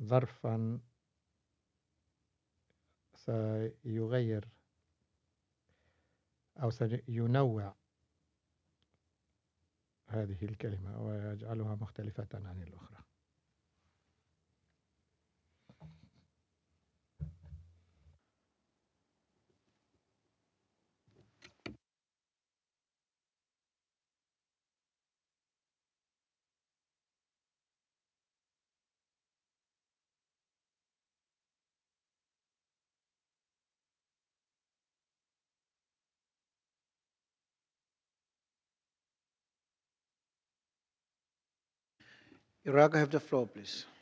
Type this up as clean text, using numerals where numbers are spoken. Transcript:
ظرفا سيغير أو سينوع هذه الكلمة ويجعلها مختلفة عن الأخرى. Iraq, have the floor, please.